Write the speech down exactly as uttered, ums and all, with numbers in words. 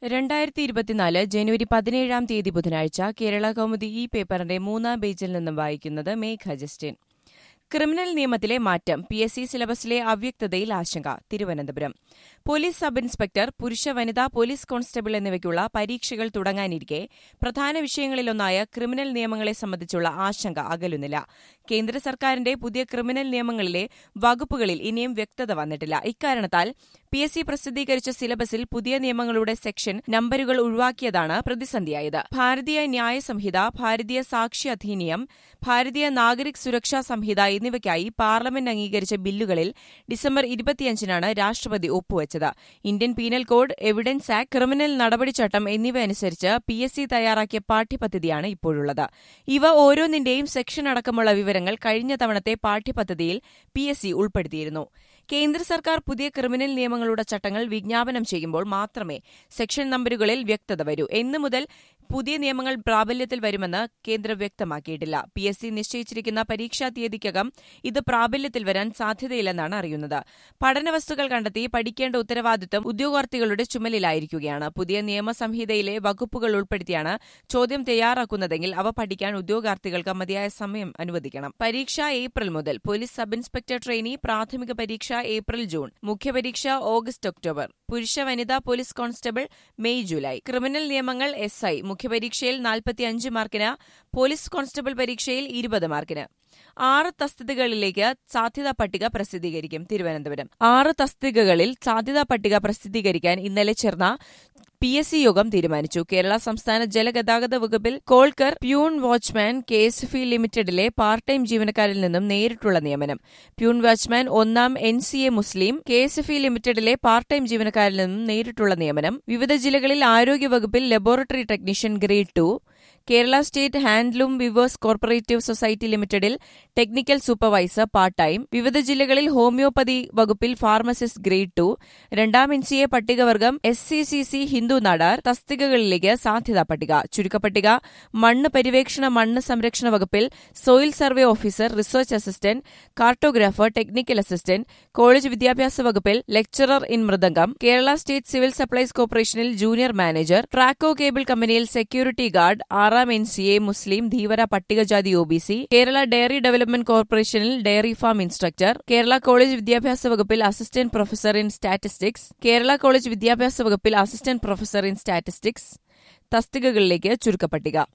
രണ്ടായിരത്തി ഇരുപത്തിനാല് ജനുവരി പതിനേഴാം തീയതി ബുധനാഴ്ച കേരള കൗമുദി ഈ പേപ്പറിന്റെ മൂന്നാം പേജിൽ നിന്നും വായിക്കുന്നത് മേഘ ജസ്റ്റിൻ. ക്രിമിനൽ നിയമത്തിലെ മാറ്റം പി എസ് സി സിലബസിലെ അവ്യക്തതയിൽ ആശങ്ക. തിരുവനന്തപുരം. പോലീസ് സബ് ഇൻസ്പെക്ടർ, പുരുഷ വനിതാ പോലീസ് കോൺസ്റ്റബിൾ എന്നിവയ്ക്കുള്ള പരീക്ഷകൾ തുടങ്ങാനിരിക്കെ പ്രധാന വിഷയങ്ങളിലൊന്നായ ക്രിമിനൽ നിയമങ്ങളെ സംബന്ധിച്ചുള്ള ആശങ്ക അകലുന്നില്ല. കേന്ദ്ര സർക്കാരിന്റെ പുതിയ ക്രിമിനൽ നിയമങ്ങളിലെ വകുപ്പുകളിൽ ഇനിയും വ്യക്തത വന്നിട്ടില്ല. ഇക്കാരണത്താൽ പി എസ് സി പ്രസിദ്ധീകരിച്ച സിലബസിൽ പുതിയ നിയമങ്ങളുടെ സെക്ഷൻ നമ്പരുകൾ ഒഴിവാക്കിയതാണ് പ്രതിസന്ധിയായത്. ഭാരതീയ ന്യായ സംഹിത, ഭാരതീയ സാക്ഷി അധിനിയം, ഭാരതീയ നാഗരിക് സുരക്ഷാ സംഹിത എന്നിവയ്ക്കായി പാർലമെന്റ് അംഗീകരിച്ച ബില്ലുകളിൽ ഡിസംബർ ഇരുപത്തിയഞ്ചിനാണ് രാഷ്ട്രപതി ഒപ്പുവച്ചത്. Indian penal code, evidence act, criminal നടപടിച്ചട്ടം എന്നിവ അനുസരിച്ച് പി എസ് സി തയ്യാറാക്കിയ പാഠ്യപദ്ധതിയാണ് ഇപ്പോഴുള്ളത്. ഇവ ഓരോന്നിന്റെയും സെക്ഷൻ അടക്കമുള്ള വിവരങ്ങൾ കഴിഞ്ഞ തവണത്തെ പാഠ്യപദ്ധതിയിൽ പി എസ് സി ഉൾപ്പെടുത്തിയിരുന്നു. കേന്ദ്ര സർക്കാർ പുതിയ ക്രിമിനൽ നിയമങ്ങളുടെ ചട്ടങ്ങൾ വിജ്ഞാപനം ചെയ്യുമ്പോൾ മാത്രമേ സെക്ഷൻ നമ്പരുകളിൽ വ്യക്തത വരൂ. എന്നു മുതൽ പുതിയ നിയമങ്ങൾ പ്രാബല്യത്തിൽ വരുമെന്ന് കേന്ദ്രം വ്യക്തമാക്കിയിട്ടില്ല. പി എസ് സി നിശ്ചയിച്ചിരിക്കുന്ന പരീക്ഷാ തീയതിക്കകം ഇത് പ്രാബല്യത്തിൽ വരാൻ സാധ്യതയില്ലെന്നാണ് അറിയുന്നത്. പഠനവസ്തുക്കൾ കണ്ടെത്തി പഠിക്കേണ്ട ഉത്തരവാദിത്വം ഉദ്യോഗാർത്ഥികളുടെ ചുമലിലായിരിക്കുകയാണ്. പുതിയ നിയമസംഹിതയിലെ വകുപ്പുകൾ ഉൾപ്പെടുത്തിയാണ് ചോദ്യം തയ്യാറാക്കുന്നതെങ്കിൽ അവ പഠിക്കാൻ ഉദ്യോഗാർത്ഥികൾക്ക് മതിയായ സമയം അനുവദിക്കണം. പരീക്ഷ ഏപ്രിൽ മുതൽ. പോലീസ് സബ് ഇൻസ്പെക്ടർ ട്രെയിനി പ്രാഥമിക പരീക്ഷ ഏപ്രിൽ ജൂൺ, മുഖ്യപരീക്ഷ ഓഗസ്റ്റ് ഒക്ടോബർ, പുരുഷ വനിതാ police constable May July. Criminal നിയമങ്ങൾ എസ് ഐ മുഖ്യപരീക്ഷയിൽ നാൽപ്പത്തിയഞ്ച് മാർക്കിന്, പോലീസ് കോൺസ്റ്റബിൾ പരീക്ഷയിൽ ഇരുപത് മാർക്കിന്. ആറ് തസ്തികകളിലേക്ക് സാധ്യതാ പട്ടിക പ്രസിദ്ധീകരിക്കും. തിരുവനന്തപുരം. ആറ് തസ്തികകളിൽ സാധ്യതാ പട്ടിക പ്രസിദ്ധീകരിക്കാൻ ഇന്നലെ ചേർന്ന പി എസ് സി യോഗം തീരുമാനിച്ചു. കേരള സംസ്ഥാന ജലഗതാഗത വകുപ്പിൽ caulker, peon watchman, K S F E ലിമിറ്റഡിലെ പാർട്ട് ടൈം ജീവനക്കാരിൽ നിന്നും നേരിട്ടുള്ള നിയമനം. പ്യൂൺ വാച്ച്മാൻ ഒന്നാം N C A Muslim, K S F E ലിമിറ്റഡിലെ പാർട്ട് ടൈം ജീവനക്കാരിൽ നിന്നും നേരിട്ടുള്ള നിയമനം. വിവിധ ജില്ലകളിൽ ആരോഗ്യവകുപ്പിൽ laboratory technician grade two, Kerala state handloom weavers cooperative society ലിമിറ്റഡിൽ ടെക്നിക്കൽ സൂപ്പർവൈസർ പാർട്ട് ടൈം. വിവിധ ജില്ലകളിൽ ഹോമിയോപ്പതി വകുപ്പിൽ ഫാർമസിസ്റ്റ് ഗ്രേഡ് ടു. രണ്ടാം എൻ സി എ പട്ടികവർഗം S C C C Hindu Nadar തസ്തികകളിലേക്ക് സാധ്യതാ പട്ടിക. ചുരുക്കപ്പട്ടിക: മണ്ണ് പര്യവേക്ഷണ മണ്ണ് സംരക്ഷണ വകുപ്പിൽ soil survey officer, research assistant, cartographer, technical assistant. College വിദ്യാഭ്യാസ വകുപ്പിൽ lecturer in mridangam. Kerala state civil supplies കോർപ്പറേഷനിൽ ജൂനിയർ മാനേജർ. ട്രാക്കോ കേബിൾ കമ്പനിയിൽ സെക്യൂരിറ്റി ഗാർഡ്. ആറാം N C A Muslim, Dheevara പട്ടികജാതി O B C. Kerala dairy development കോർപ്പറേഷനിൽ dairy farm instructor. Kerala college വിദ്യാഭ്യാസ വകുപ്പിൽ assistant professor in statistics. Kerala college വിദ്യാഭ്യാസ വകുപ്പിൽ അസിസ്റ്റന്റ് പ്രൊഫസർ ഇൻ സ്റ്റാറ്റിസ്റ്റിക്സ് തസ്തികകളിലേക്ക് ചുരുക്കപ്പട്ടിക.